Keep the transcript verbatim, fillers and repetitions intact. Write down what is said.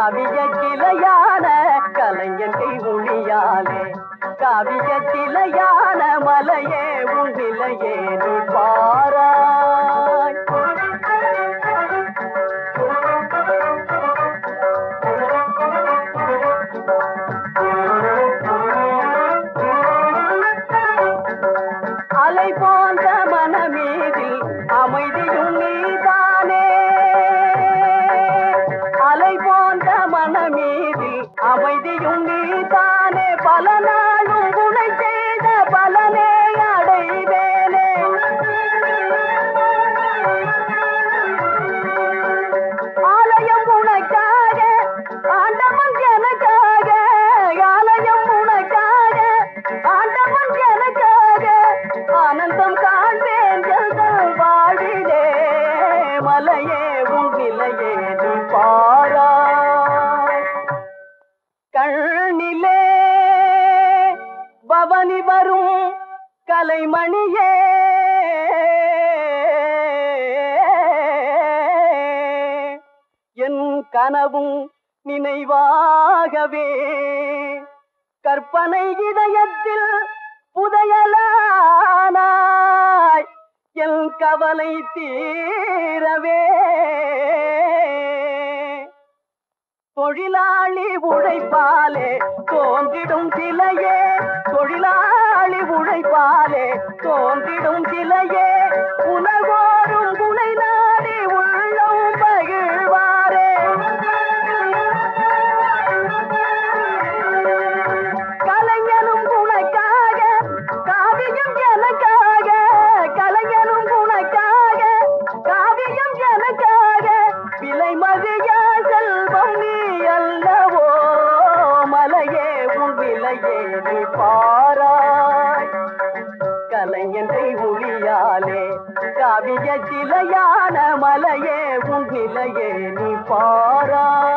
காவிய கிளையான கலைஞன் கை மொழியாலே காவிய கிளையான மலையே உன் நிலையே நீ பாராய். அலை போன்ற மனமீதில் அமைதியும் நீதானே அலை போன்ற மனமீதில் அமைதியும் நீதானே பல நாளும் துணை செய்த பலனே அடைவேனே. ஆலயம் உனக்காக ஆண்டவன் எனக்காக ஆலயம் உனக்காக ஆண்டவன் எனக்காக ஆனந்தம் காண்பேன் எங்கள் வாழிலே மலையே உன் நிலையே நீ பாராய். கண்ணிலே பவனி வரும் கலைமணியே என் கனவும் நினைவாகவே கற்பனை இதயத்தில் புதையலானாய் என் கவலை தீரவே. தொழிலாளி உழைப்பாலே தோன்றிடும் சிலையே தொழிலாளி உழைப்பாலே தோன்றிடும் சிலையே உலகோரும் குலை நாடி உள்ளம் பகிழ்வாரே. கலைஞனும் உனக்காக காவியம் எனக்காக கலைஞனும் உனக்காக காவியம் எனக்காக விலை மதிய செல்வம் நீ அல்லவோ மலையே உன் விலையே நீ பாராய். கலைஞனை ஒளியாலே காவிய சிலையான மலையே உன் நிலையே நீ பாராய்.